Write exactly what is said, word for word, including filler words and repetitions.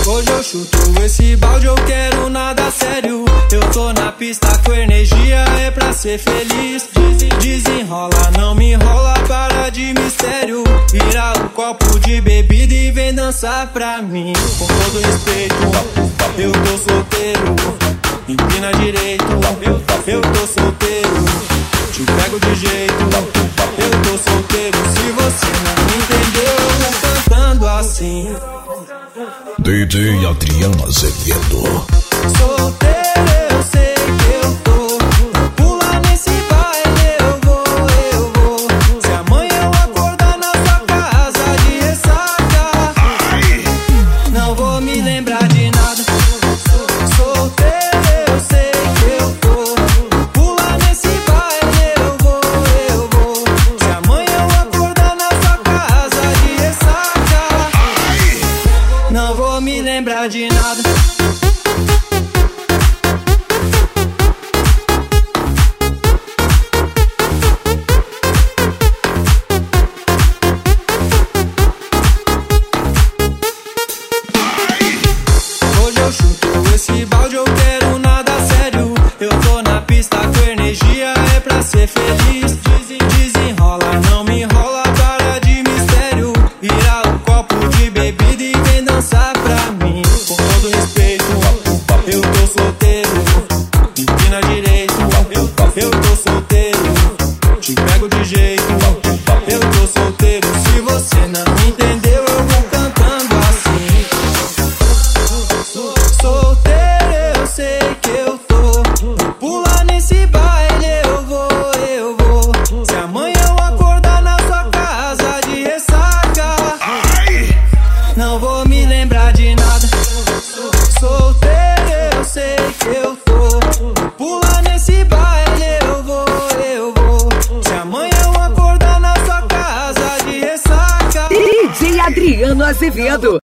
Hoje eu chuto esse balde, eu quero nada sério. Eu tô na pista com energia, é pra ser feliz. Desenrola, não me enrola, para de mistério. Vira o copo de bebida e vem dançar pra mim. Com todo respeito, eu tô solteiro. Empina direito, eu tô solteiro. Te pego de jeito, eu tô solteiro. Se você não entendeu, eu vou cantando assim. D J Adriano Azevedo. Solteiro, eu sei que eu tô. Pula nesse baile, eu vou, eu vou. Se amanhã eu acordar na sua casa de ressaca, não vou me lembrar de nada. Solteiro, eu sei que eu tô. Pula nesse baile, eu vou, eu vou. Se amanhã eu acordar na sua casa de ressaca, não vou me lembrar de nada. Hoje eu chuto esse balde, eu quero nada sério. Eu tô na pista com energia, é pra ser feliz. Desenrola, não me enrola, para de mistério. Vira o copo de bebida e vem dançar pra mim. Com todo respeito, eu tô solteiro. Empina direito, eu tô solteiro. Te pego de jeito, eu tô solteiro. Se você não entendeu, eu vou cantando assim. Solteiro, eu sei que eu tô. Pula nesse baile, eu vou, eu vou. Se amanhã eu acordar na sua casa de ressaca, não vou me lembrar de nada. Solteiro, eu sei que eu tô. Pula nesse baile, eu vou, eu vou. Se amanhã eu acordar na sua casa de ressaca. D J Adriano Azevedo.